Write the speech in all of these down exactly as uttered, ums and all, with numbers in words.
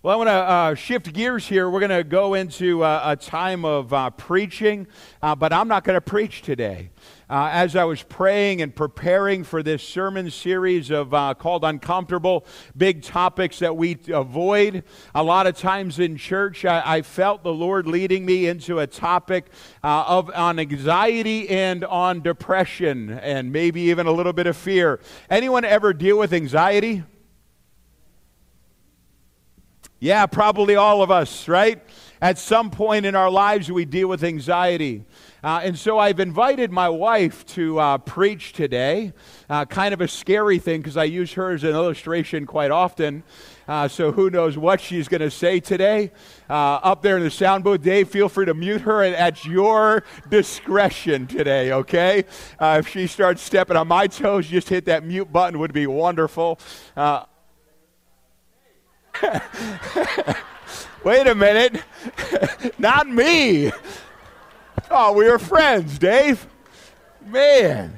Well, I want to uh, shift gears here. We're going to go into uh, a time of uh, preaching, uh, but I'm not going to preach today. Uh, as I was praying and preparing for this sermon series of uh, called Uncomfortable, big topics that we avoid a lot of times in church, I, I felt the Lord leading me into a topic uh, of on anxiety and on depression, and maybe even a little bit of fear. Anyone ever deal with anxiety? Yeah, probably all of us, right? At some point in our lives, we deal with anxiety. Uh, and so I've invited my wife to uh, preach today. Uh, kind of a scary thing because I use her as an illustration quite often. Uh, so who knows what she's going to say today. Uh, up there in the sound booth, Dave, feel free to mute her and at your discretion today, okay? Uh, if she starts stepping on my toes, just hit that mute button would be wonderful. Uh, Wait a minute. Not me. Oh, we were friends, Dave. Man.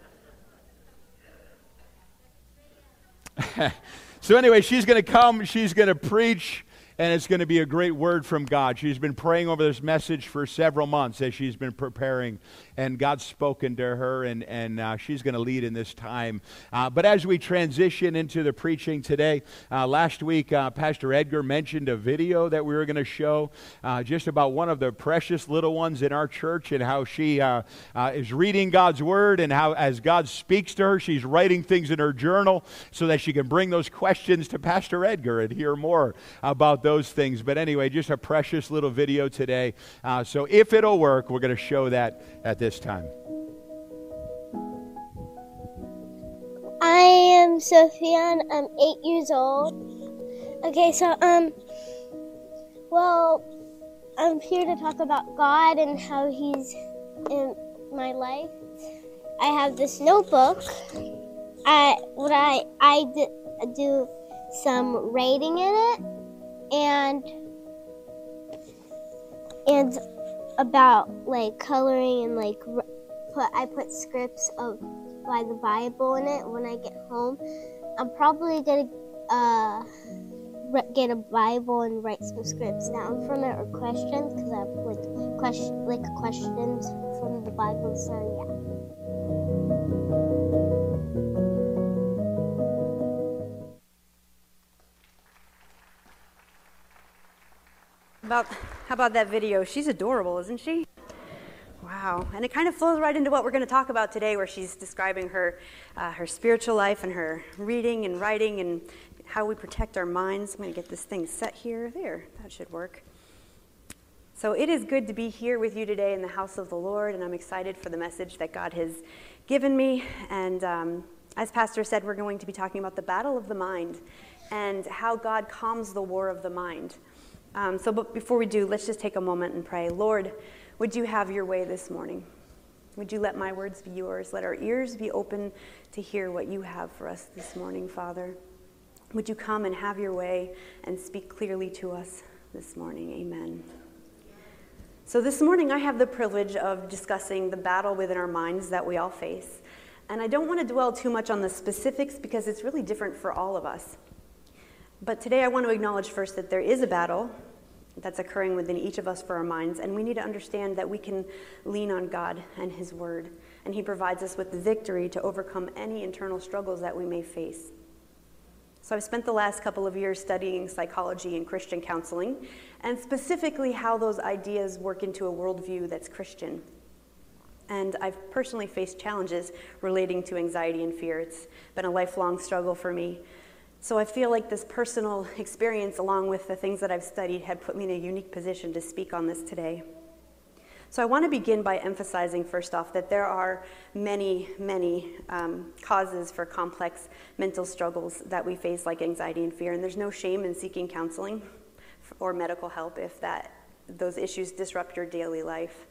So anyway, she's going to come. She's going to preach. And it's going to be a great word from God. She's been praying over this message for several months as she's been preparing. And God's spoken to her, and, and uh, she's going to lead in this time. Uh, but as we transition into the preaching today, uh, last week uh, Pastor Edgar mentioned a video that we were going to show uh, just about one of the precious little ones in our church and how she uh, uh, is reading God's Word, and how as God speaks to her, she's writing things in her journal so that she can bring those questions to Pastor Edgar and hear more about those things. But anyway, just a precious little video today. Uh, so if it'll work, we're going to show that at this time. I am Sophia. I'm eight years old. Okay, so um, well, I'm here to talk about God and how He's in my life. I have this notebook. I what I I d- do some writing in it. And and about like coloring and like put I put scripts of by the Bible in it. When I get home, I'm probably gonna uh get a Bible and write some scripts down from it or questions because I have like question like questions from the Bible. So yeah. About, how about that video? She's adorable, isn't she? Wow. And it kind of flows right into what we're going to talk about today, where she's describing her uh, her spiritual life and her reading and writing and how we protect our minds. I'm going to get this thing set here. There. That should work. So it is good to be here with you today in the house of the Lord, and I'm excited for the message that God has given me. And um, as Pastor said, we're going to be talking about the battle of the mind and how God calms the war of the mind. Um, so but before we do, let's just take a moment and pray. Lord, would you have your way this morning? Would you let my words be yours? Let our ears be open to hear what you have for us this morning, Father. Would you come and have your way and speak clearly to us this morning? Amen. So this morning I have the privilege of discussing the battle within our minds that we all face. And I don't want to dwell too much on the specifics because it's really different for all of us. But today I want to acknowledge first that there is a battle that's occurring within each of us for our minds, and we need to understand that we can lean on God and His Word, and He provides us with the victory to overcome any internal struggles that we may face. So I've spent the last couple of years studying psychology and Christian counseling, and specifically how those ideas work into a worldview that's Christian. And I've personally faced challenges relating to anxiety and fear. It's been a lifelong struggle for me. So I feel like this personal experience, along with the things that I've studied, had put me in a unique position to speak on this today. So I want to begin by emphasizing, first off, that there are many, many um, causes for complex mental struggles that we face, like anxiety and fear, and there's no shame in seeking counseling or medical help if that those issues disrupt your daily life.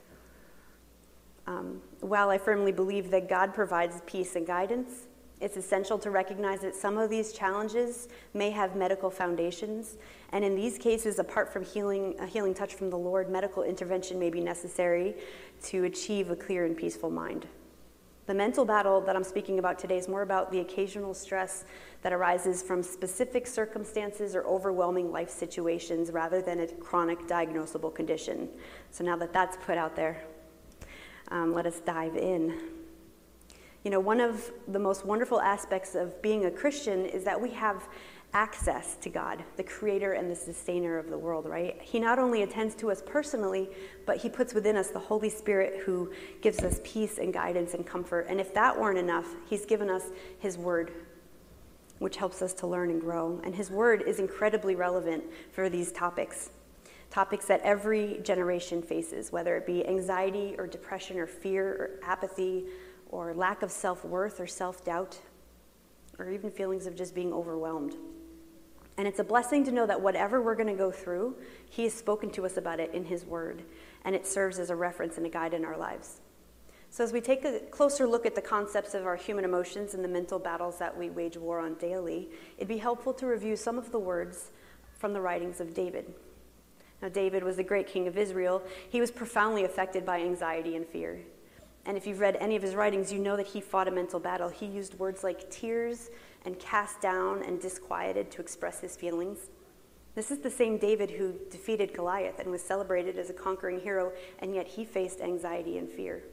Um, while I firmly believe that God provides peace and guidance, it's essential to recognize that some of these challenges may have medical foundations, and in these cases, apart from healing, a healing touch from the Lord, medical intervention may be necessary to achieve a clear and peaceful mind. The mental battle that I'm speaking about today is more about the occasional stress that arises from specific circumstances or overwhelming life situations rather than a chronic diagnosable condition. So now that that's put out there, um, let us dive in. You know, one of the most wonderful aspects of being a Christian is that we have access to God, the creator and the sustainer of the world, right? He not only attends to us personally, but he puts within us the Holy Spirit who gives us peace and guidance and comfort. And if that weren't enough, he's given us his word, which helps us to learn and grow. And his word is incredibly relevant for these topics, topics that every generation faces, whether it be anxiety or depression or fear or apathy or lack of self-worth or self-doubt, or even feelings of just being overwhelmed. And it's a blessing to know that whatever we're going to go through, he has spoken to us about it in his word, and it serves as a reference and a guide in our lives. So as we take a closer look at the concepts of our human emotions and the mental battles that we wage war on daily, it'd be helpful to review some of the words from the writings of David. Now, David was the great king of Israel. He was profoundly affected by anxiety and fear. And if you've read any of his writings, you know that he fought a mental battle. He used words like tears and cast down and disquieted to express his feelings. This is the same David who defeated Goliath and was celebrated as a conquering hero, and yet he faced anxiety and fear.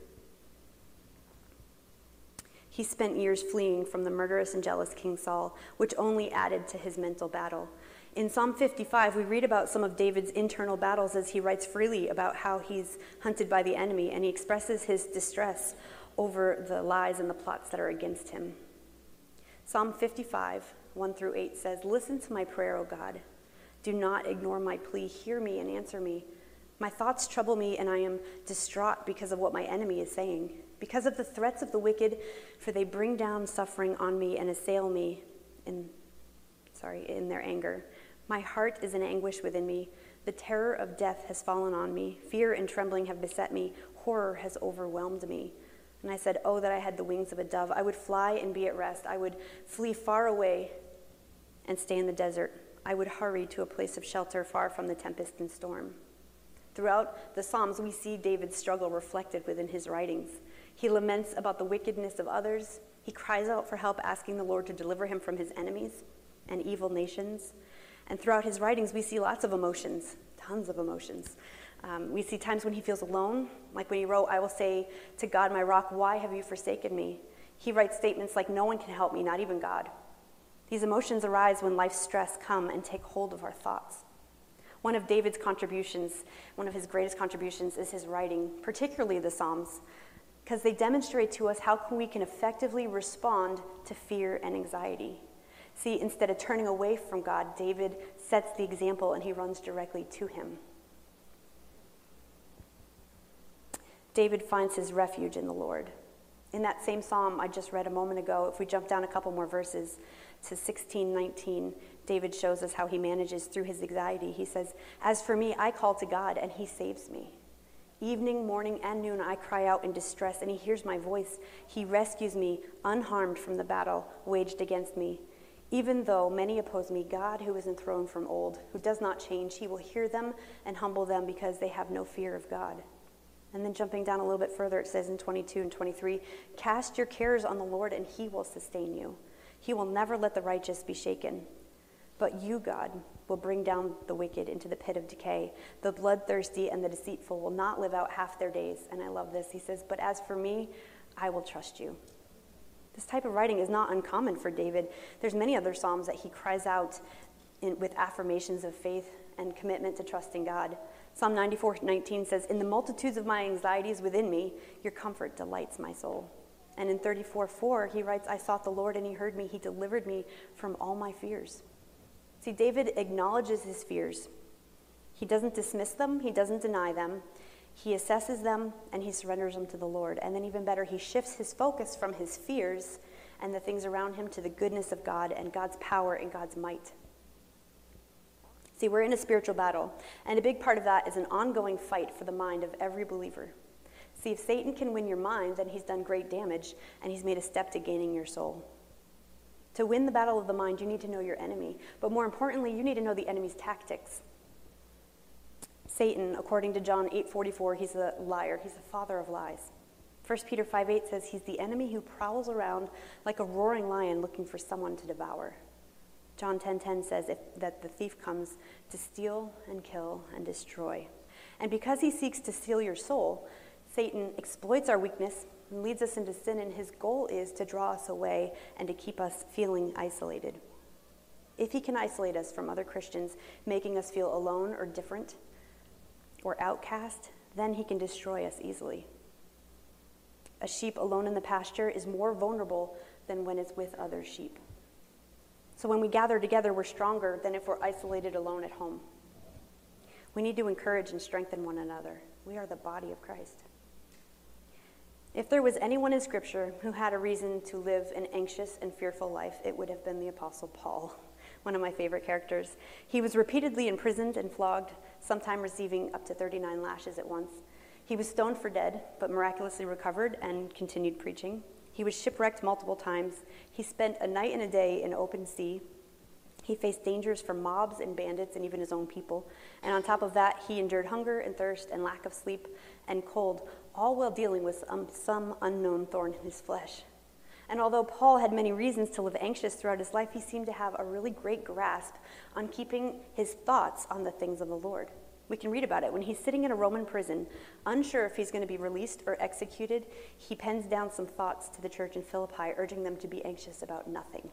He spent years fleeing from the murderous and jealous King Saul, which only added to his mental battle. In Psalm fifty-five, we read about some of David's internal battles as he writes freely about how he's hunted by the enemy, and he expresses his distress over the lies and the plots that are against him. Psalm fifty-five, one through eight says, "Listen to my prayer, O God. Do not ignore my plea. Hear me and answer me. My thoughts trouble me, and I am distraught because of what my enemy is saying, because of the threats of the wicked, for they bring down suffering on me and assail me in, sorry, in their anger. My heart is in anguish within me. The terror of death has fallen on me. Fear and trembling have beset me. Horror has overwhelmed me." And I said, "Oh, that I had the wings of a dove. I would fly and be at rest. I would flee far away and stay in the desert. I would hurry to a place of shelter far from the tempest and storm." Throughout the Psalms, we see David's struggle reflected within his writings. He laments about the wickedness of others. He cries out for help, asking the Lord to deliver him from his enemies and evil nations. And throughout his writings, we see lots of emotions, tons of emotions. Um, we see times when he feels alone, like when he wrote, "I will say to God, my rock, why have you forsaken me?" He writes statements like, "No one can help me, not even God." These emotions arise when life's stress come and take hold of our thoughts. One of David's contributions, one of his greatest contributions, is his writing, particularly the Psalms, because they demonstrate to us how we can effectively respond to fear and anxiety. See, instead of turning away from God, David sets the example and he runs directly to him. David finds his refuge in the Lord. In that same psalm I just read a moment ago, if we jump down a couple more verses to sixteen nineteen, David shows us how he manages through his anxiety. He says, "As for me, I call to God, and he saves me. Evening, morning, and noon I cry out in distress, and he hears my voice. He rescues me unharmed from the battle waged against me. Even though many oppose me, God, who is enthroned from old, who does not change, he will hear them and humble them because they have no fear of God." And then jumping down a little bit further, it says in twenty-two and twenty-three, "Cast your cares on the Lord, and he will sustain you. He will never let the righteous be shaken. But you, God, will bring down the wicked into the pit of decay. The bloodthirsty and the deceitful will not live out half their days." And I love this. He says, "But as for me, I will trust you." This type of writing is not uncommon for David. There's many other psalms that he cries out in, with affirmations of faith and commitment to trusting God. Psalm ninety-four nineteen says, "In the multitudes of my anxieties within me, your comfort delights my soul." And in thirty-four four, he writes, "I sought the Lord and he heard me. He delivered me from all my fears." See, David acknowledges his fears. He doesn't dismiss them. He doesn't deny them. He assesses them and he surrenders them to the Lord. And then even better, he shifts his focus from his fears and the things around him to the goodness of God and God's power and God's might. See, we're in a spiritual battle, and a big part of that is an ongoing fight for the mind of every believer. See, if Satan can win your mind, then he's done great damage, and he's made a step to gaining your soul. To win the battle of the mind, you need to know your enemy, but more importantly, you need to know the enemy's tactics. Satan, according to John eight forty-four, he's a liar. He's the father of lies. First Peter five eight says he's the enemy who prowls around like a roaring lion looking for someone to devour. John ten ten says if, that the thief comes to steal and kill and destroy. And because he seeks to steal your soul, Satan exploits our weakness and leads us into sin, and his goal is to draw us away and to keep us feeling isolated. If he can isolate us from other Christians, making us feel alone or different or outcast, then he can destroy us easily. A sheep alone in the pasture is more vulnerable than when it's with other sheep. So when we gather together, we're stronger than if we're isolated alone at home. We need to encourage and strengthen one another. We are the body of Christ. If there was anyone in Scripture who had a reason to live an anxious and fearful life, it would have been the Apostle Paul, one of my favorite characters. He was repeatedly imprisoned and flogged, sometimes receiving up to thirty-nine lashes at once. He was stoned for dead, but miraculously recovered and continued preaching. He was shipwrecked multiple times. He spent a night and a day in open sea. He faced dangers from mobs and bandits and even his own people. And on top of that, he endured hunger and thirst and lack of sleep and cold, all while dealing with some, some unknown thorn in his flesh. And although Paul had many reasons to live anxious throughout his life, he seemed to have a really great grasp on keeping his thoughts on the things of the Lord. We can read about it. When he's sitting in a Roman prison, unsure if he's going to be released or executed, he pens down some thoughts to the church in Philippi, urging them to be anxious about nothing.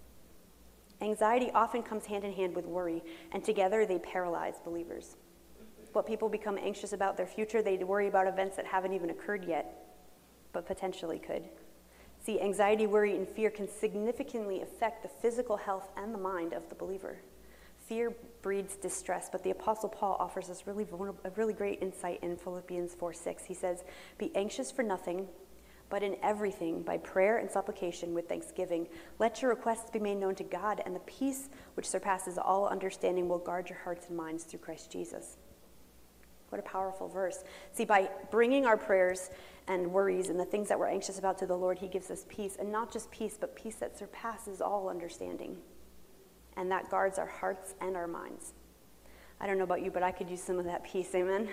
Anxiety often comes hand in hand with worry, and together they paralyze believers. What people become anxious about their future, they worry about events that haven't even occurred yet, but potentially could. See, anxiety, worry, and fear can significantly affect the physical health and the mind of the believer. Fear breeds distress, but the Apostle Paul offers us really vulnerable, a really great insight in Philippians four six. He says, "Be anxious for nothing, but in everything, by prayer and supplication with thanksgiving, let your requests be made known to God, and the peace which surpasses all understanding will guard your hearts and minds through Christ Jesus." What a powerful verse. See, by bringing our prayers and worries and the things that we're anxious about to the Lord, he gives us peace, and not just peace, but peace that surpasses all understanding. And that guards our hearts and our minds. I don't know about you, but I could use some of that peace, amen?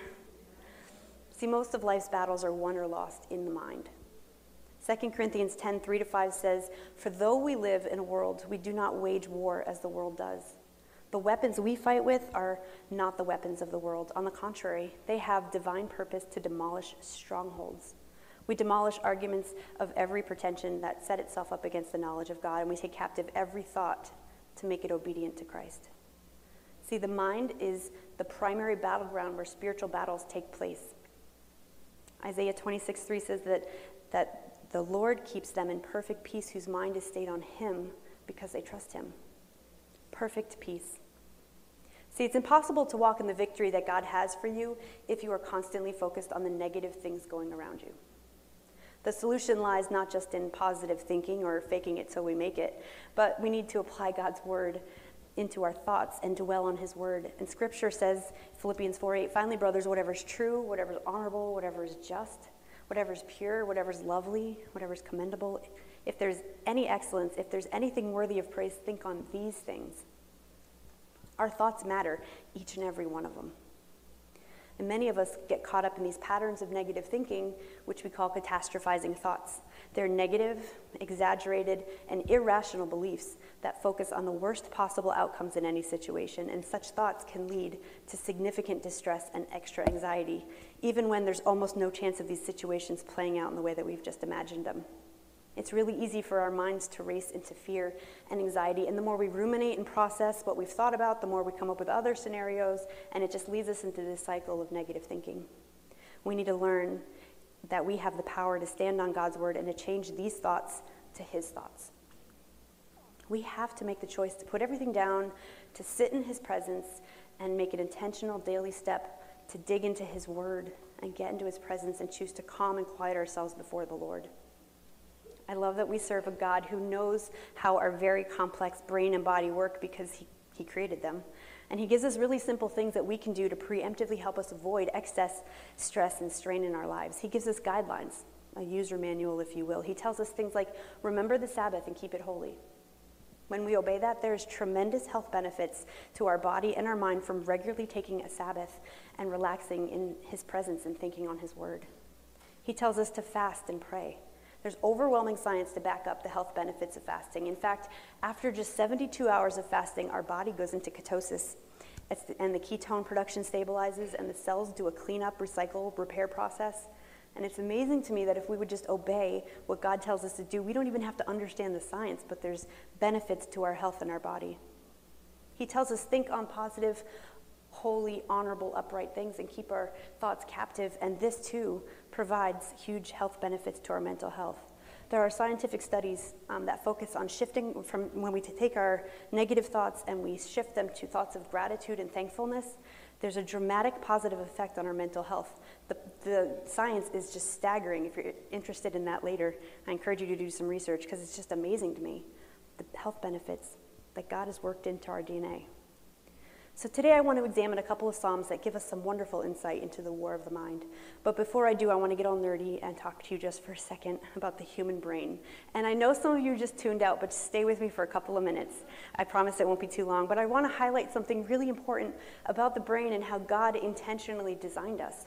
See, most of life's battles are won or lost in the mind. Second Corinthians ten, three to five says, "For though we live in a world, we do not wage war as the world does. The weapons we fight with are not the weapons of the world. On the contrary, they have divine purpose to demolish strongholds. We demolish arguments of every pretension that set itself up against the knowledge of God, and we take captive every thought to make it obedient to Christ." See, the mind is the primary battleground where spiritual battles take place. Isaiah twenty-six, three says that, that the Lord keeps them in perfect peace whose mind is stayed on him because they trust him. Perfect peace. See, it's impossible to walk in the victory that God has for you if you are constantly focused on the negative things going around you. The solution lies not just in positive thinking or faking it till we make it, but we need to apply God's word into our thoughts and dwell on his word. And scripture says, Philippians four eight, "Finally, brothers, whatever is true, whatever is honorable, whatever is just, whatever is pure, whatever is lovely, whatever is commendable, if there's any excellence, if there's anything worthy of praise, think on these things." Our thoughts matter, each and every one of them. And many of us get caught up in these patterns of negative thinking, which we call catastrophizing thoughts. They're negative, exaggerated, and irrational beliefs that focus on the worst possible outcomes in any situation, and such thoughts can lead to significant distress and extra anxiety, even when there's almost no chance of these situations playing out in the way that we've just imagined them. It's really easy for our minds to race into fear and anxiety, and the more we ruminate and process what we've thought about, the more we come up with other scenarios, and it just leads us into this cycle of negative thinking. We need to learn that we have the power to stand on God's word and to change these thoughts to his thoughts. We have to make the choice to put everything down, to sit in his presence, and make an intentional daily step to dig into his word and get into his presence and choose to calm and quiet ourselves before the Lord. I love that we serve a God who knows how our very complex brain and body work because he, he created them. And he gives us really simple things that we can do to preemptively help us avoid excess stress and strain in our lives. He gives us guidelines, a user manual, if you will. He tells us things like, remember the Sabbath and keep it holy. When we obey that, there's tremendous health benefits to our body and our mind from regularly taking a Sabbath and relaxing in his presence and thinking on his word. He tells us to fast and pray. There's overwhelming science to back up the health benefits of fasting. In fact, after just seventy-two hours of fasting, our body goes into ketosis, it's the, and the ketone production stabilizes, and the cells do a cleanup, recycle, repair process. And it's amazing to me that if we would just obey what God tells us to do, we don't even have to understand the science, but there's benefits to our health and our body. He tells us think on positive, holy, honorable, upright things and keep our thoughts captive. And this, too, provides huge health benefits to our mental health. There are scientific studies um, that focus on shifting from when we take our negative thoughts and we shift them to thoughts of gratitude and thankfulness. There's a dramatic positive effect on our mental health. The, the science is just staggering. If you're interested in that later, I encourage you to do some research because it's just amazing to me, the health benefits that God has worked into our D N A. So today I want to examine a couple of Psalms that give us some wonderful insight into the war of the mind. But before I do, I want to get all nerdy and talk to you just for a second about the human brain. And I know some of you just tuned out, but stay with me for a couple of minutes. I promise it won't be too long, but I want to highlight something really important about the brain and how God intentionally designed us.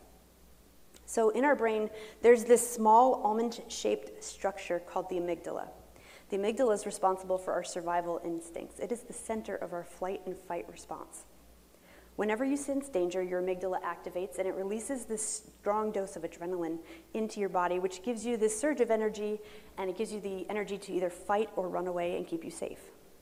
So in our brain, there's this small almond-shaped structure called the amygdala. The amygdala is responsible for our survival instincts. It is the center of our flight and fight response. Whenever you sense danger, your amygdala activates and it releases this strong dose of adrenaline into your body, which gives you this surge of energy, and it gives you the energy to either fight or run away and keep you safe.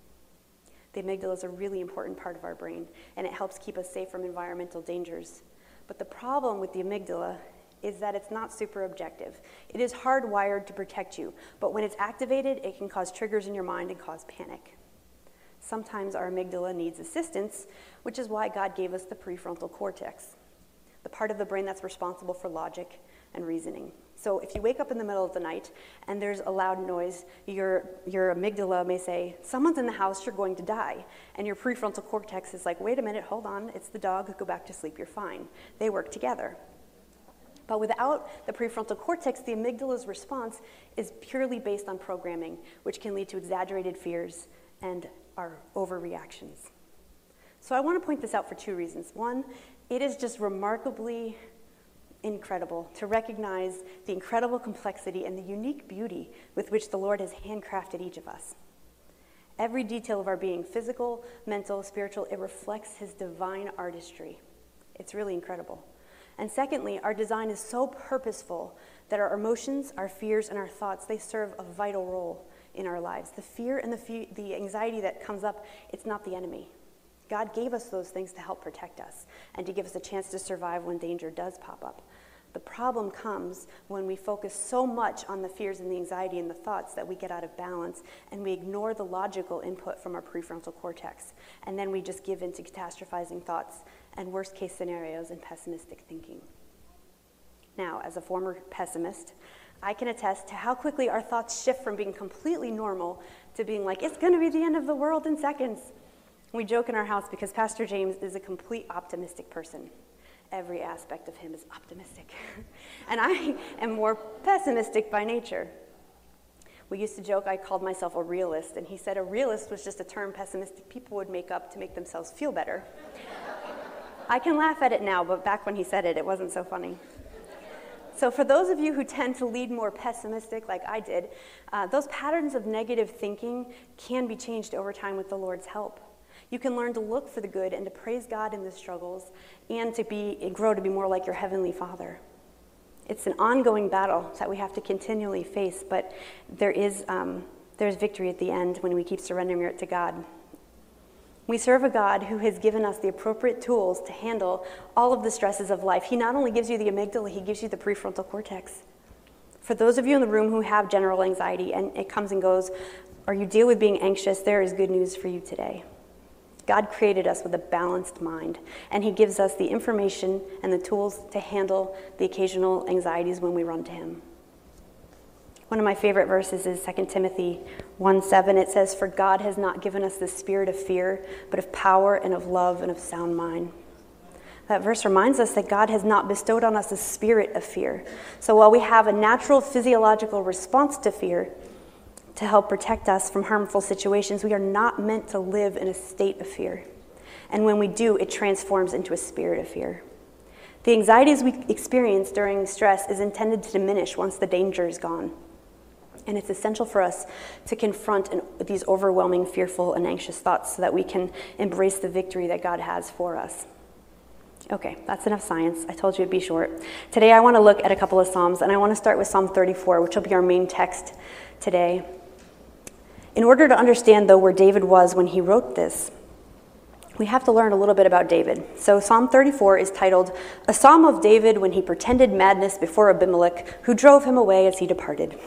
The amygdala is a really important part of our brain, and it helps keep us safe from environmental dangers. But the problem with the amygdala is that it's not super objective. It is hardwired to protect you, but when it's activated, it can cause triggers in your mind and cause panic. Sometimes our amygdala needs assistance, which is why God gave us the prefrontal cortex, the part of the brain that's responsible for logic and reasoning. So if you wake up in the middle of the night and there's a loud noise, your, your amygdala may say, someone's in the house, you're going to die. And your prefrontal cortex is like, wait a minute, hold on, it's the dog, go back to sleep, you're fine. They work together. But without the prefrontal cortex, the amygdala's response is purely based on programming, which can lead to exaggerated fears and our overreactions. So I want to point this out for two reasons. One, it is just remarkably incredible to recognize the incredible complexity and the unique beauty with which the Lord has handcrafted each of us. Every detail of our being, physical, mental, spiritual, it reflects his divine artistry. It's really incredible. And secondly, our design is so purposeful that our emotions, our fears, and our thoughts, they serve a vital role in our lives. The fear and the, fe- the anxiety that comes up, it's not the enemy. God gave us those things to help protect us and to give us a chance to survive when danger does pop up. The problem comes when we focus so much on the fears and the anxiety and the thoughts that we get out of balance and we ignore the logical input from our prefrontal cortex. And then we just give in to catastrophizing thoughts and worst case scenarios and pessimistic thinking. Now, as a former pessimist, I can attest to how quickly our thoughts shift from being completely normal to being like, it's going to be the end of the world in seconds. We joke in our house because Pastor James is a complete optimistic person. Every aspect of him is optimistic. And I am more pessimistic by nature. We used to joke I called myself a realist, and he said a realist was just a term pessimistic people would make up to make themselves feel better. I can laugh at it now, but back when he said it, it wasn't so funny. So for those of you who tend to lead more pessimistic, like I did, uh, those patterns of negative thinking can be changed over time with the Lord's help. You can learn to look for the good and to praise God in the struggles and to be and grow to be more like your Heavenly Father. It's an ongoing battle that we have to continually face, but there is um, there's victory at the end when we keep surrendering it to God. We serve a God who has given us the appropriate tools to handle all of the stresses of life. He not only gives you the amygdala, he gives you the prefrontal cortex. For those of you in the room who have general anxiety and it comes and goes, or you deal with being anxious, there is good news for you today. God created us with a balanced mind, and he gives us the information and the tools to handle the occasional anxieties when we run to him. One of my favorite verses is Second Timothy one seven. It says, "For God has not given us the spirit of fear, but of power and of love and of sound mind." That verse reminds us that God has not bestowed on us a spirit of fear. So while we have a natural physiological response to fear to help protect us from harmful situations, we are not meant to live in a state of fear. And when we do, it transforms into a spirit of fear. The anxieties we experience during stress is intended to diminish once the danger is gone. And it's essential for us to confront an, these overwhelming, fearful, and anxious thoughts so that we can embrace the victory that God has for us. Okay, that's enough science. I told you it'd be short. Today I want to look at a couple of Psalms, and I want to start with Psalm thirty-four, which will be our main text today. In order to understand, though, where David was when he wrote this, we have to learn a little bit about David. So Psalm thirty-four is titled, "A Psalm of David when he pretended madness before Abimelech, who drove him away as he departed."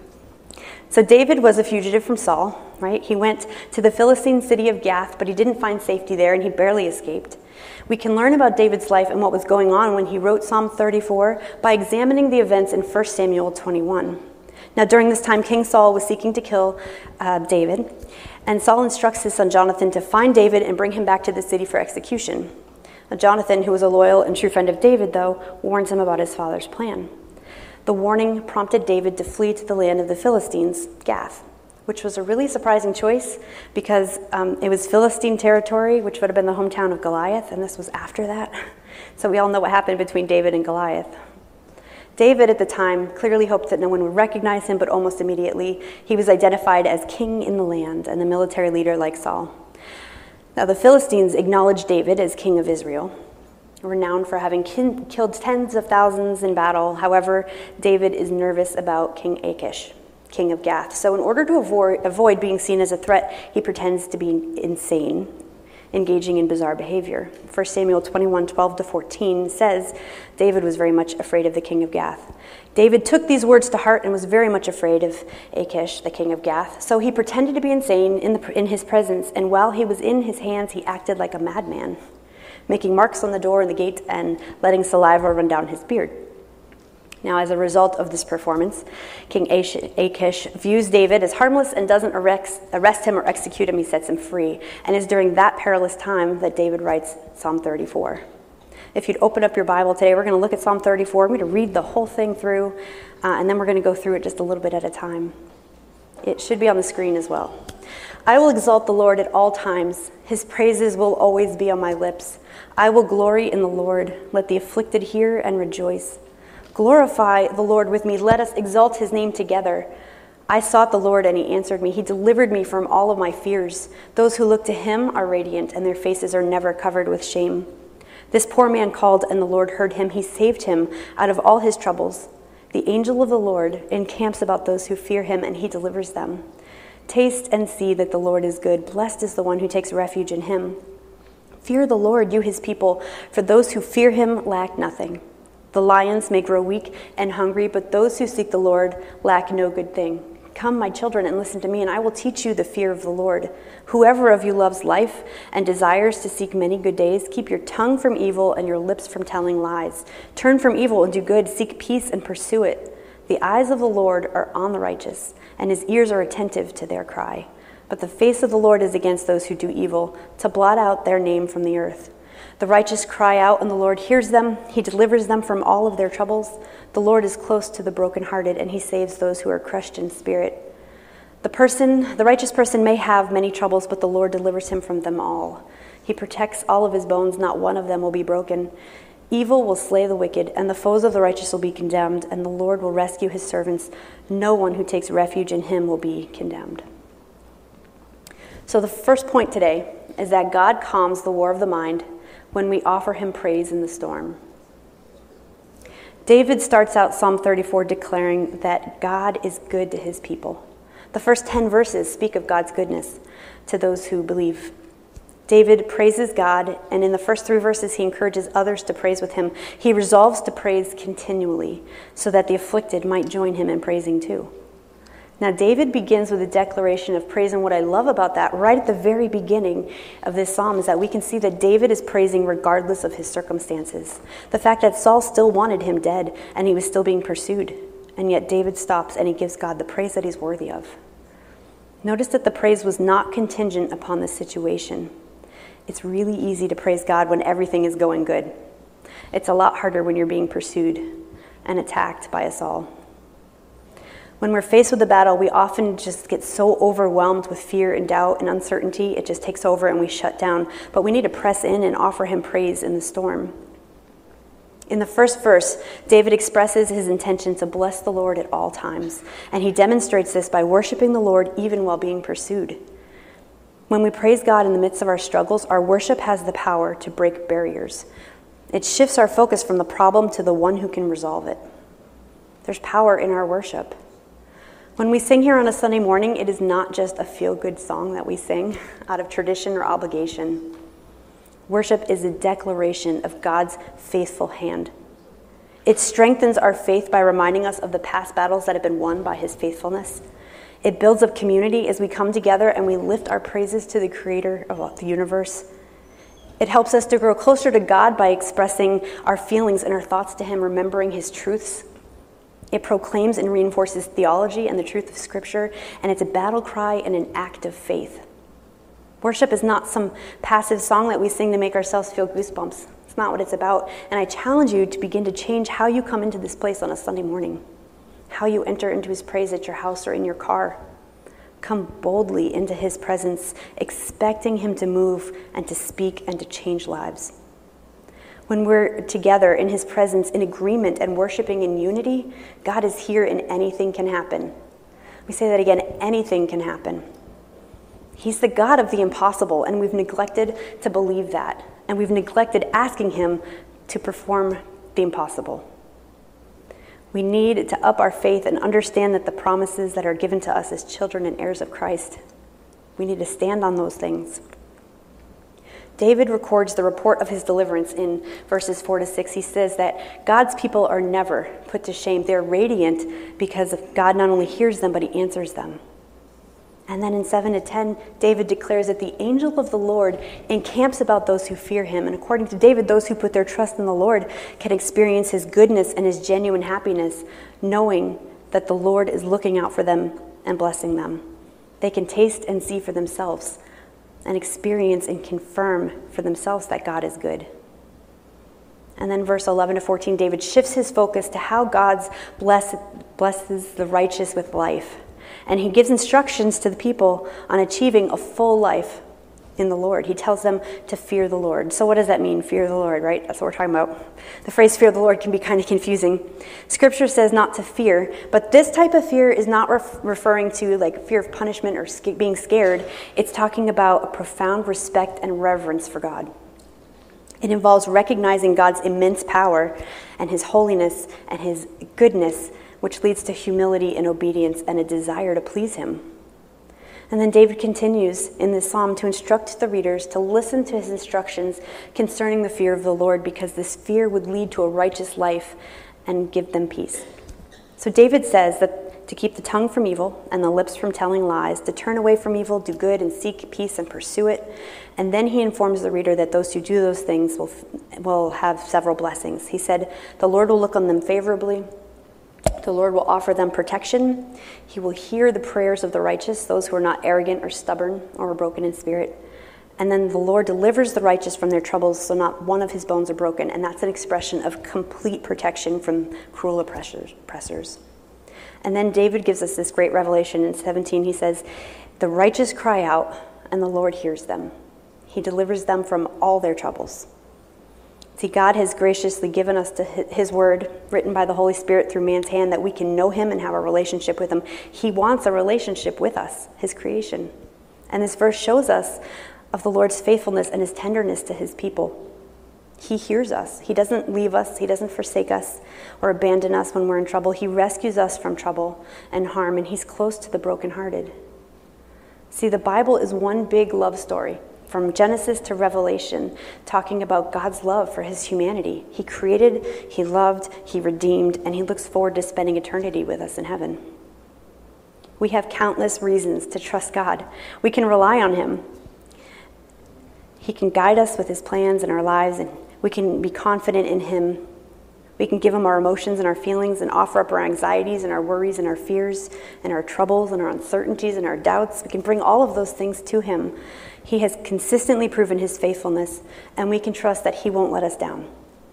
So David was a fugitive from Saul, right? He went to the Philistine city of Gath, but he didn't find safety there, and he barely escaped. We can learn about David's life and what was going on when he wrote Psalm thirty-four by examining the events in First Samuel twenty-one. Now, during this time, King Saul was seeking to kill uh, David, and Saul instructs his son Jonathan to find David and bring him back to the city for execution. Now, Jonathan, who was a loyal and true friend of David, though, warns him about his father's plan. The warning prompted David to flee to the land of the Philistines, Gath, which was a really surprising choice because um, it was Philistine territory, which would have been the hometown of Goliath, and this was after that. So we all know what happened between David and Goliath. David at the time clearly hoped that no one would recognize him, but almost immediately he was identified as king in the land and a military leader like Saul. Now the Philistines acknowledged David as king of Israel, renowned for having kin- killed tens of thousands in battle. However, David is nervous about King Achish, king of Gath. So in order to avoid, avoid being seen as a threat, he pretends to be insane, engaging in bizarre behavior. First Samuel twenty-one, twelve to fourteen says David was very much afraid of the king of Gath. David took these words to heart and was very much afraid of Achish, the king of Gath. So he pretended to be insane in, the, in his presence, and while he was in his hands, he acted like a madman, making marks on the door and the gate and letting saliva run down his beard. Now, as a result of this performance, King Achish views David as harmless and doesn't arrest him or execute him. He sets him free. And it's during that perilous time that David writes Psalm thirty-four. If you'd open up your Bible today, we're going to look at Psalm thirty-four. We're going to read the whole thing through, uh, and then we're going to go through it just a little bit at a time. It should be on the screen as well. "I will exalt the Lord at all times. His praises will always be on my lips. I will glory in the Lord. Let the afflicted hear and rejoice. Glorify the Lord with me. Let us exalt his name together. I sought the Lord, and he answered me. He delivered me from all of my fears. Those who look to him are radiant, and their faces are never covered with shame. This poor man called, and the Lord heard him. He saved him out of all his troubles. The angel of the Lord encamps about those who fear him, and he delivers them. Taste and see that the Lord is good. Blessed is the one who takes refuge in him. Fear the Lord, you his people, for those who fear him lack nothing. The lions may grow weak and hungry, but those who seek the Lord lack no good thing. Come, my children, and listen to me, and I will teach you the fear of the Lord. Whoever of you loves life and desires to seek many good days, keep your tongue from evil and your lips from telling lies. Turn from evil and do good, seek peace and pursue it. The eyes of the Lord are on the righteous, and his ears are attentive to their cry. But the face of the Lord is against those who do evil, to blot out their name from the earth. The righteous cry out, and the Lord hears them. He delivers them from all of their troubles. The Lord is close to the brokenhearted, and he saves those who are crushed in spirit. The person, the righteous person may have many troubles, but the Lord delivers him from them all. He protects all of his bones. Not one of them will be broken. Evil will slay the wicked, and the foes of the righteous will be condemned, and the Lord will rescue his servants. No one who takes refuge in him will be condemned." So the first point today is that God calms the war of the mind when we offer him praise in the storm. David starts out Psalm thirty-four declaring that God is good to his people. The first ten verses speak of God's goodness to those who believe. David praises God, and in the first three verses he encourages others to praise with him. He resolves to praise continually so that the afflicted might join him in praising too. Now, David begins with a declaration of praise, and what I love about that right at the very beginning of this psalm is that we can see that David is praising regardless of his circumstances. The fact that Saul still wanted him dead, and he was still being pursued, and yet David stops and he gives God the praise that he's worthy of. Notice that the praise was not contingent upon the situation. It's really easy to praise God when everything is going good. It's a lot harder when you're being pursued and attacked by a Saul. When we're faced with a battle, we often just get so overwhelmed with fear and doubt and uncertainty, it just takes over and we shut down. But we need to press in and offer him praise in the storm. In the first verse, David expresses his intention to bless the Lord at all times, and he demonstrates this by worshiping the Lord even while being pursued. When we praise God in the midst of our struggles, our worship has the power to break barriers. It shifts our focus from the problem to the one who can resolve it. There's power in our worship. When we sing here on a Sunday morning, it is not just a feel-good song that we sing out of tradition or obligation. Worship is a declaration of God's faithful hand. It strengthens our faith by reminding us of the past battles that have been won by his faithfulness. It builds up community as we come together and we lift our praises to the creator of the universe. It helps us to grow closer to God by expressing our feelings and our thoughts to him, remembering his truths. It proclaims and reinforces theology and the truth of Scripture, and it's a battle cry and an act of faith. Worship is not some passive song that we sing to make ourselves feel goosebumps. It's not what it's about. And I challenge you to begin to change how you come into this place on a Sunday morning, how you enter into his praise at your house or in your car. Come boldly into his presence, expecting him to move and to speak and to change lives. When we're together in his presence, in agreement and worshiping in unity, God is here and anything can happen. We say that again, anything can happen. He's the God of the impossible, and we've neglected to believe that. And we've neglected asking him to perform the impossible. We need to up our faith and understand that the promises that are given to us as children and heirs of Christ, we need to stand on those things. David records the report of his deliverance in verses four to six. He says that God's people are never put to shame. They're radiant because God not only hears them, but he answers them. And then in seven to ten, David declares that the angel of the Lord encamps about those who fear him. And according to David, those who put their trust in the Lord can experience his goodness and his genuine happiness, knowing that the Lord is looking out for them and blessing them. They can taste and see for themselves and experience and confirm for themselves that God is good. And then verse eleven to fourteen, David shifts his focus to how God bless, blesses the righteous with life. And he gives instructions to the people on achieving a full life in the Lord. He tells them to fear the Lord. So what does that mean, fear the Lord, right? That's what we're talking about. The phrase fear the Lord can be kind of confusing. Scripture says not to fear, but this type of fear is not ref- referring to like fear of punishment or sc- being scared. It's talking about a profound respect and reverence for God. It involves recognizing God's immense power and his holiness and his goodness, which leads to humility and obedience and a desire to please him. And then David continues in this psalm to instruct the readers to listen to his instructions concerning the fear of the Lord, because this fear would lead to a righteous life and give them peace. So David says that to keep the tongue from evil and the lips from telling lies, to turn away from evil, do good, and seek peace and pursue it. And then he informs the reader that those who do those things will, will have several blessings. He said, the Lord will look on them favorably. The Lord will offer them protection. He will hear the prayers of the righteous, those who are not arrogant or stubborn or broken in spirit. And then the Lord delivers the righteous from their troubles, so not one of his bones are broken. And that's an expression of complete protection from cruel oppressors. And then David gives us this great revelation in seventeen. He says, the righteous cry out, and the Lord hears them. He delivers them from all their troubles. See, God has graciously given us to his word, written by the Holy Spirit through man's hand, that we can know him and have a relationship with him. He wants a relationship with us, his creation. And this verse shows us of the Lord's faithfulness and his tenderness to his people. He hears us. He doesn't leave us. He doesn't forsake us or abandon us when we're in trouble. He rescues us from trouble and harm, and he's close to the brokenhearted. See, the Bible is one big love story. From Genesis to Revelation, talking about God's love for his humanity. He created, he loved, he redeemed, and he looks forward to spending eternity with us in heaven. We have countless reasons to trust God. We can rely on him. He can guide us with his plans in our lives, and we can be confident in him. We can give him our emotions and our feelings and offer up our anxieties and our worries and our fears and our troubles and our uncertainties and our doubts. We can bring all of those things to him. He has consistently proven his faithfulness, and we can trust that he won't let us down.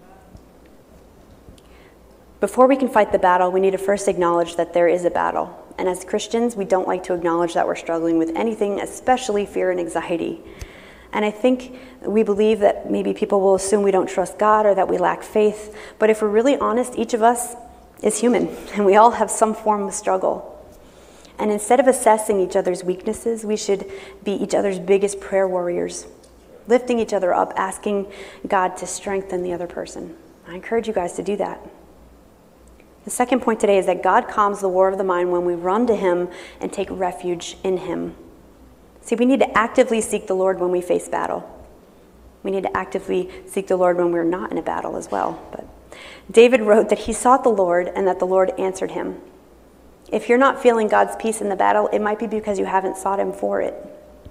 Before we can fight the battle, we need to first acknowledge that there is a battle. And as Christians, we don't like to acknowledge that we're struggling with anything, especially fear and anxiety. And I think we believe that maybe people will assume we don't trust God or that we lack faith. But if we're really honest, each of us is human, and we all have some form of struggle. And instead of assessing each other's weaknesses, we should be each other's biggest prayer warriors, lifting each other up, asking God to strengthen the other person. I encourage you guys to do that. The second point today is that God calms the war of the mind when we run to him and take refuge in him. See, we need to actively seek the Lord when we face battle. We need to actively seek the Lord when we're not in a battle as well. But David wrote that he sought the Lord and that the Lord answered him. If you're not feeling God's peace in the battle, it might be because you haven't sought him for it.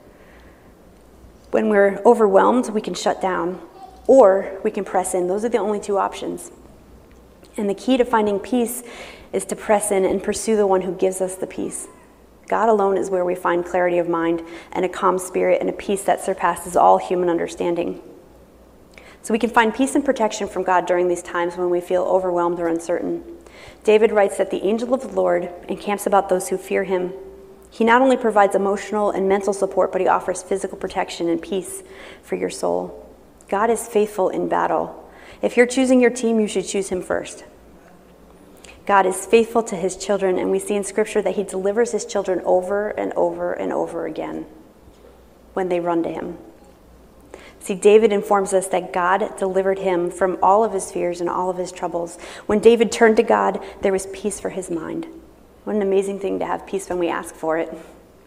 When we're overwhelmed, we can shut down, or we can press in. Those are the only two options. And the key to finding peace is to press in and pursue the one who gives us the peace. God alone is where we find clarity of mind and a calm spirit and a peace that surpasses all human understanding. So we can find peace and protection from God during these times when we feel overwhelmed or uncertain. David writes that the angel of the Lord encamps about those who fear him. He not only provides emotional and mental support, but he offers physical protection and peace for your soul. God is faithful in battle. If you're choosing your team, you should choose him first. God is faithful to his children, and we see in Scripture that he delivers his children over and over and over again when they run to him. See, David informs us that God delivered him from all of his fears and all of his troubles. When David turned to God, there was peace for his mind. What an amazing thing to have peace when we ask for it.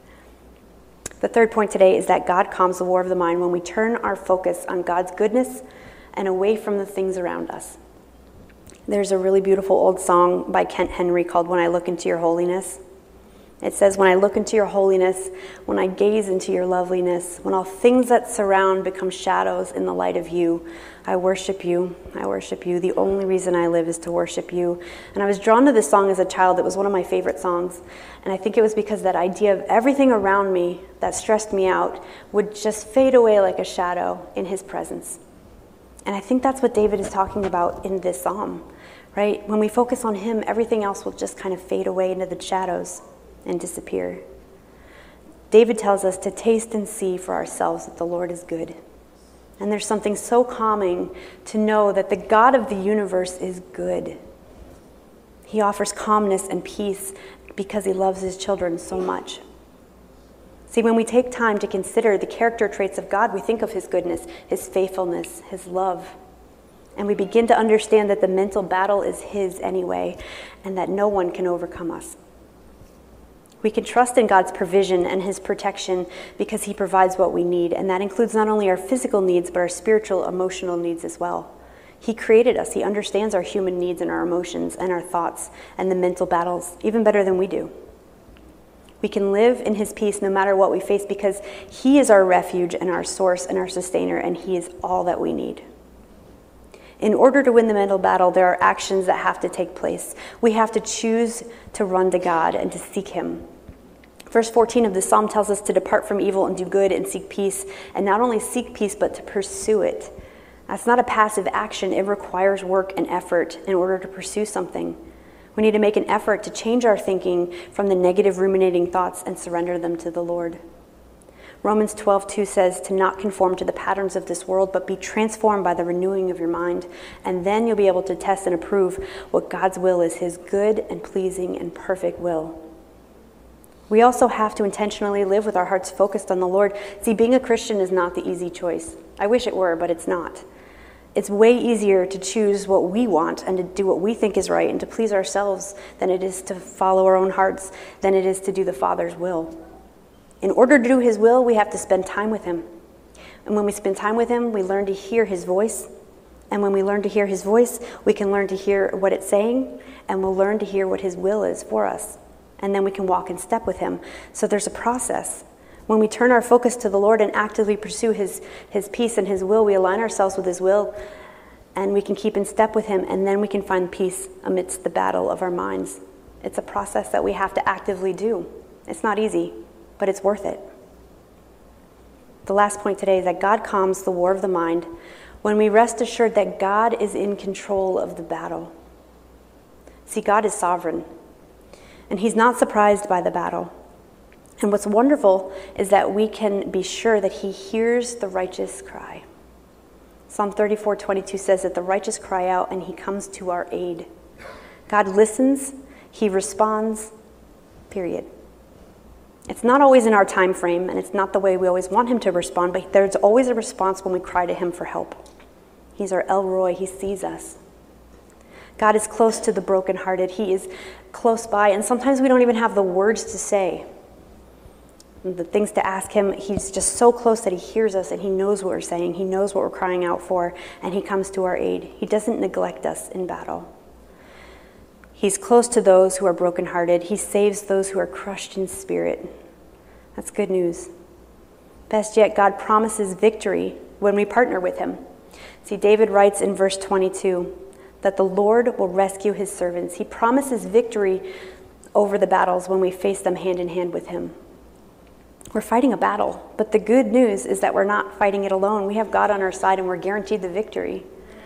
The third point today is that God calms the war of the mind when we turn our focus on God's goodness and away from the things around us. There's a really beautiful old song by Kent Henry called When I Look Into Your Holiness. It says, when I look into your holiness, when I gaze into your loveliness, when all things that surround become shadows in the light of you, I worship you, I worship you. The only reason I live is to worship you. And I was drawn to this song as a child. It was one of my favorite songs. And I think it was because that idea of everything around me that stressed me out would just fade away like a shadow in his presence. And I think that's what David is talking about in this psalm, right? When we focus on him, everything else will just kind of fade away into the shadows and disappear. David tells us to taste and see for ourselves that the Lord is good. And there's something so calming to know that the God of the universe is good. He offers calmness and peace because he loves his children so much. See, when we take time to consider the character traits of God, we think of his goodness, his faithfulness, his love. And we begin to understand that the mental battle is his anyway, and that no one can overcome us. We can trust in God's provision and his protection because he provides what we need, and that includes not only our physical needs, but our spiritual, emotional needs as well. He created us. He understands our human needs and our emotions and our thoughts and the mental battles even better than we do. We can live in his peace no matter what we face because he is our refuge and our source and our sustainer, and he is all that we need. In order to win the mental battle, there are actions that have to take place. We have to choose to run to God and to seek him. Verse fourteen of the psalm tells us to depart from evil and do good and seek peace, and not only seek peace, but to pursue it. That's not a passive action. It requires work and effort in order to pursue something. We need to make an effort to change our thinking from the negative ruminating thoughts and surrender them to the Lord. Romans twelve two says to not conform to the patterns of this world, but be transformed by the renewing of your mind, and then you'll be able to test and approve what God's will is, his good and pleasing and perfect will. We also have to intentionally live with our hearts focused on the Lord. See, being a Christian is not the easy choice. I wish it were, but it's not. It's way easier to choose what we want and to do what we think is right and to please ourselves than it is to follow our own hearts, than it is to do the Father's will. In order to do his will, we have to spend time with him. And when we spend time with him, we learn to hear his voice. And when we learn to hear his voice, we can learn to hear what it's saying, and we'll learn to hear what his will is for us. And then we can walk in step with him. So there's a process. When we turn our focus to the Lord and actively pursue his, his peace and his will, we align ourselves with his will, and we can keep in step with him, and then we can find peace amidst the battle of our minds. It's a process that we have to actively do. It's not easy, but it's worth it. The last point today is that God calms the war of the mind when we rest assured that God is in control of the battle. See, God is sovereign, and he's not surprised by the battle. And what's wonderful is that we can be sure that he hears the righteous cry. Psalm thirty-four twenty-two says that the righteous cry out and he comes to our aid. God listens, he responds, period. It's not always in our time frame, and it's not the way we always want him to respond, but there's always a response when we cry to him for help. He's our El Roi, he sees us. God is close to the brokenhearted. He is close by, and sometimes we don't even have the words to say, the things to ask him. He's just so close that he hears us, and he knows what we're saying. He knows what we're crying out for, and he comes to our aid. He doesn't neglect us in battle. He's close to those who are brokenhearted. He saves those who are crushed in spirit. That's good news. Best yet, God promises victory when we partner with him. See, David writes in verse twenty-two that the Lord will rescue his servants. He promises victory over the battles when we face them hand in hand with him. We're fighting a battle, but the good news is that we're not fighting it alone. We have God on our side, and we're guaranteed the victory.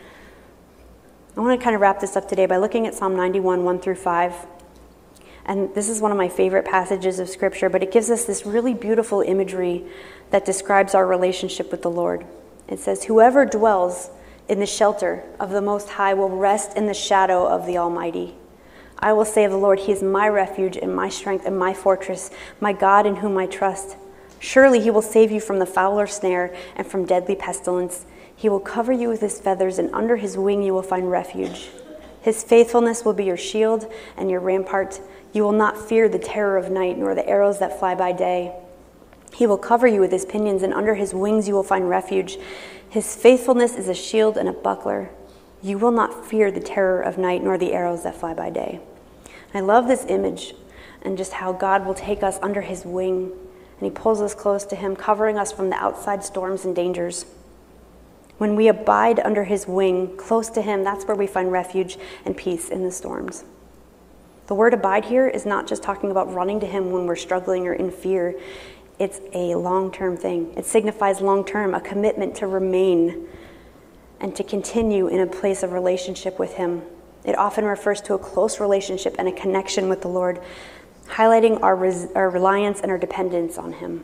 I want to kind of wrap this up today by looking at Psalm ninety-one, one through five. And this is one of my favorite passages of Scripture, but it gives us this really beautiful imagery that describes our relationship with the Lord. It says, "Whoever dwells in the shelter of the Most High will rest in the shadow of the Almighty. I will say of the Lord, he is my refuge and my strength and my fortress, my God in whom I trust. Surely he will save you from the fowler snare and from deadly pestilence. He will cover you with his feathers, and under his wing you will find refuge. His faithfulness will be your shield and your rampart. You will not fear the terror of night, nor the arrows that fly by day. He will cover you with his pinions, and under his wings you will find refuge. His faithfulness is a shield and a buckler. You will not fear the terror of night, nor the arrows that fly by day." I love this image and just how God will take us under his wing, and he pulls us close to him, covering us from the outside storms and dangers. When we abide under his wing, close to him, that's where we find refuge and peace in the storms. The word abide here is not just talking about running to him when we're struggling or in fear. It's a long-term thing. It signifies long-term, a commitment to remain and to continue in a place of relationship with him. It often refers to a close relationship and a connection with the Lord, highlighting our, res- our reliance and our dependence on him.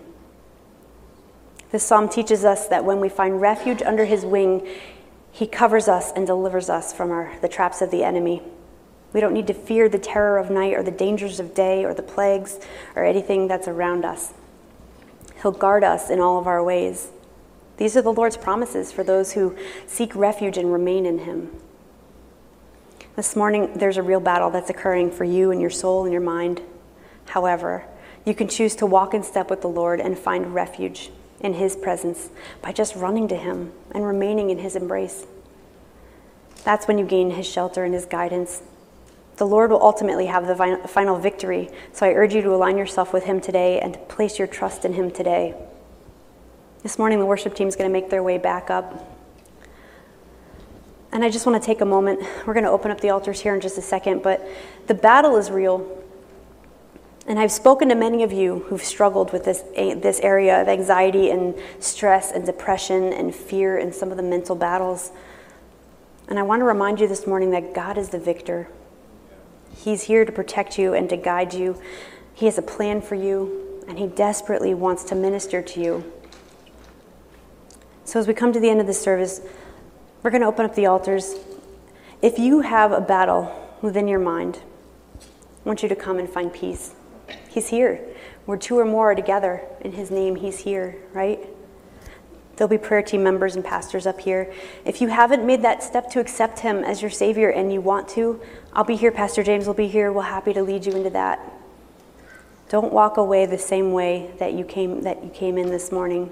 This psalm teaches us that when we find refuge under his wing, he covers us and delivers us from our, the traps of the enemy. We don't need to fear the terror of night or the dangers of day or the plagues or anything that's around us. He'll guard us in all of our ways. These are the Lord's promises for those who seek refuge and remain in him. This morning, there's a real battle that's occurring for you and your soul and your mind. However, you can choose to walk in step with the Lord and find refuge in his presence by just running to him and remaining in his embrace. That's when you gain his shelter and his guidance. The Lord will ultimately have the final victory, so I urge you to align yourself with him today and to place your trust in him today. This morning, the worship team is going to make their way back up. And I just want to take a moment. We're going to open up the altars here in just a second, but the battle is real. And I've spoken to many of you who've struggled with this, this area of anxiety and stress and depression and fear and some of the mental battles. And I want to remind you this morning that God is the victor. He's here to protect you and to guide you. He has a plan for you, and he desperately wants to minister to you. So as we come to the end of this service, we're going to open up the altars. If you have a battle within your mind, I want you to come and find peace. He's here. Where two or more are together in his name, he's here, right? There'll be prayer team members and pastors up here. If you haven't made that step to accept him as your Savior and you want to, I'll be here. Pastor James will be here. We're happy to lead you into that. Don't walk away the same way that you came that you came in this morning.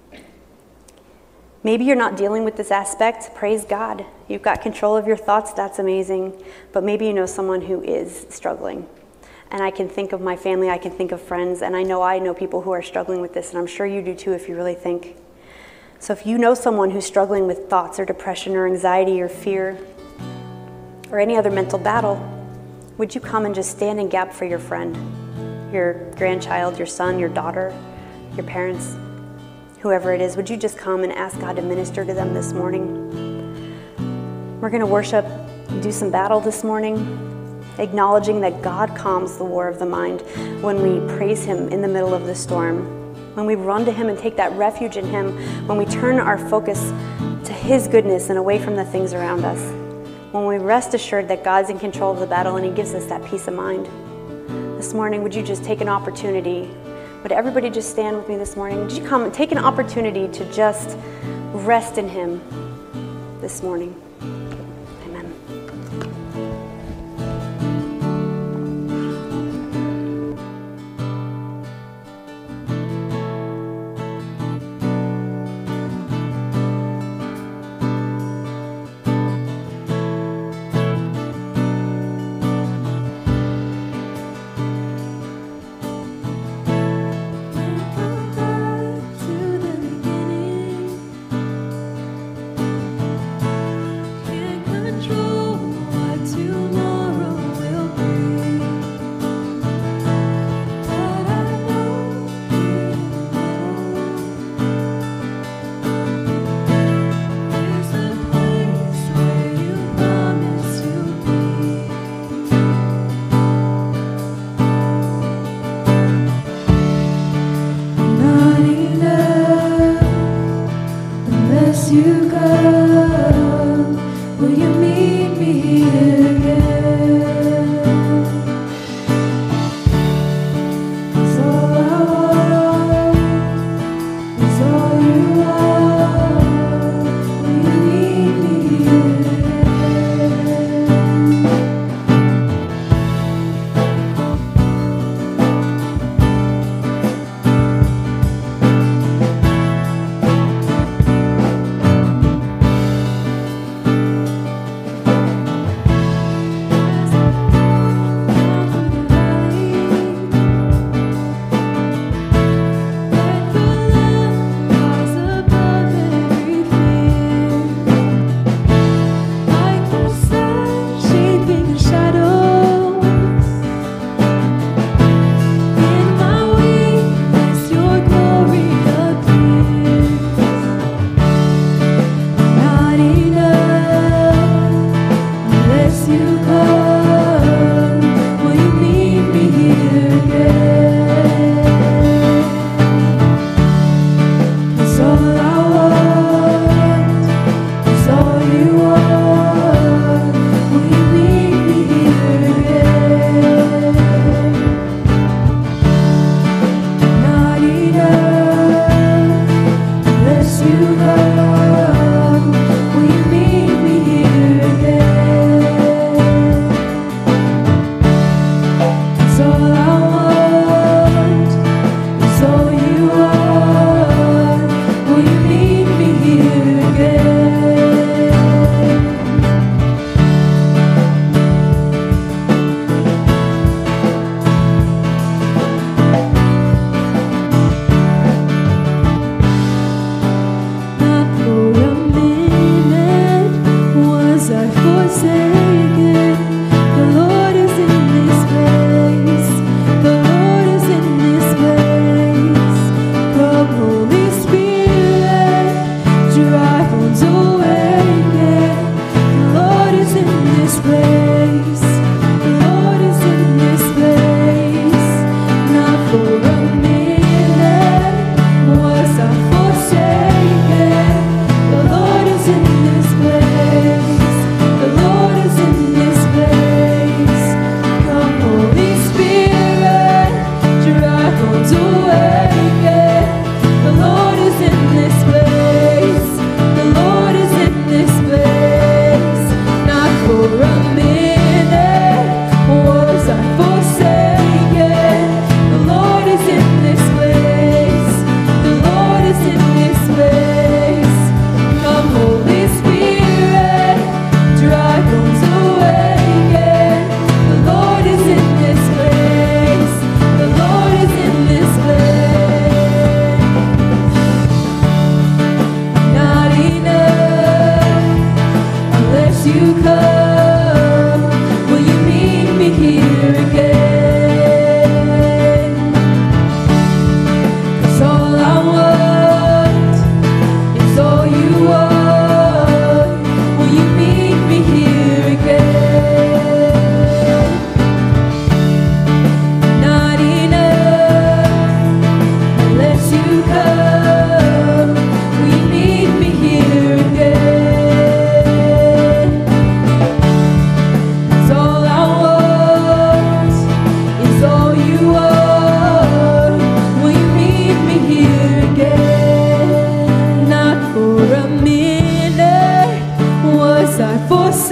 Maybe you're not dealing with this aspect. Praise God. You've got control of your thoughts. That's amazing. But maybe you know someone who is struggling. And I can think of my family. I can think of friends. And I know I know people who are struggling with this. And I'm sure you do too if you really think. So if you know someone who's struggling with thoughts or depression or anxiety or fear or any other mental battle, would you come and just stand in gap for your friend, your grandchild, your son, your daughter, your parents, whoever it is? Would you just come and ask God to minister to them this morning? We're going to worship and do some battle this morning. acknowledging that God calms the war of the mind when we praise him in the middle of the storm, when we run to him and take that refuge in him, when we turn our focus to his goodness and away from the things around us, when we rest assured that God's in control of the battle and he gives us that peace of mind. This morning, would you just take an opportunity? Would everybody just stand with me this morning? Would you come and take an opportunity to just rest in him this morning? Amen.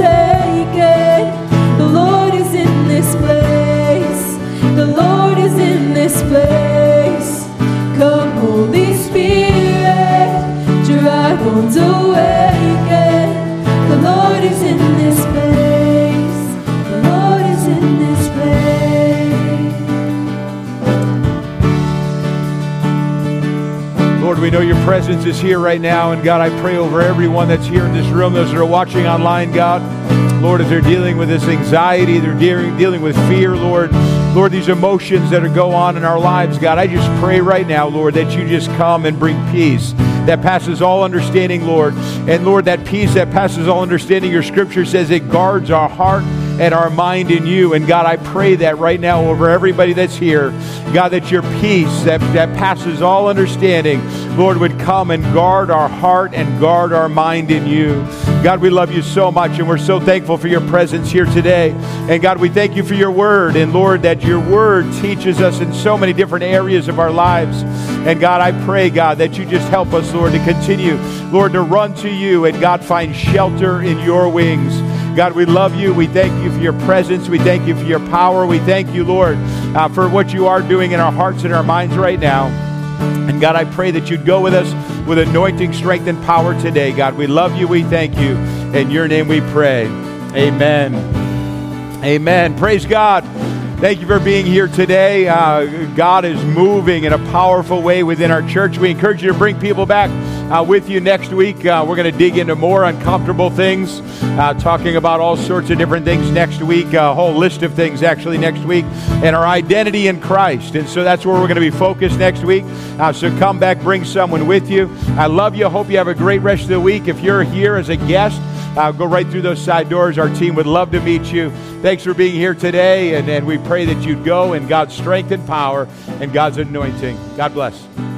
forsaken. The Lord is in this place. The Lord is in this place. Come, Holy Spirit, dry bones awaken. The Lord is in this place. The Lord is in this place. Lord, we know your presence is here right now, and God, I pray over everyone that's here in this room, those that are watching online, God. Lord, as they're dealing with this anxiety, they're dealing, dealing with fear, Lord. Lord, these emotions that are go on in our lives, God, I just pray right now, Lord, that you just come and bring peace that passes all understanding, Lord. And Lord, that peace that passes all understanding, your scripture says it guards our heart and our mind in you. And God, I pray that right now over everybody that's here, God, that your peace that, that passes all understanding, Lord, would come and guard our heart and guard our mind in you. God, we love you so much, and we're so thankful for your presence here today. And God, we thank you for your word. And Lord, that your word teaches us in so many different areas of our lives. And God, I pray, God, that you just help us, Lord, to continue, Lord, to run to you and, God, find shelter in your wings. God, we love you. We thank you for your presence. We thank you for your power. We thank you, Lord, uh, for what you are doing in our hearts and our minds right now. And God, I pray that you'd go with us with anointing, strength, and power today. God, we love you. We thank you. In your name we pray. Amen. Amen. Praise God. Thank you for being here today. Uh, God is moving in a powerful way within our church. We encourage you to bring people back uh, with you next week. Uh, we're going to dig into more uncomfortable things, uh, talking about all sorts of different things next week, a whole list of things actually next week, and our identity in Christ. And so that's where we're going to be focused next week. Uh, so come back, bring someone with you. I love you. Hope you have a great rest of the week. If you're here as a guest, Uh, go right through those side doors. Our team would love to meet you. Thanks for being here today, and, and we pray that you'd go in God's strength and power and God's anointing. God bless.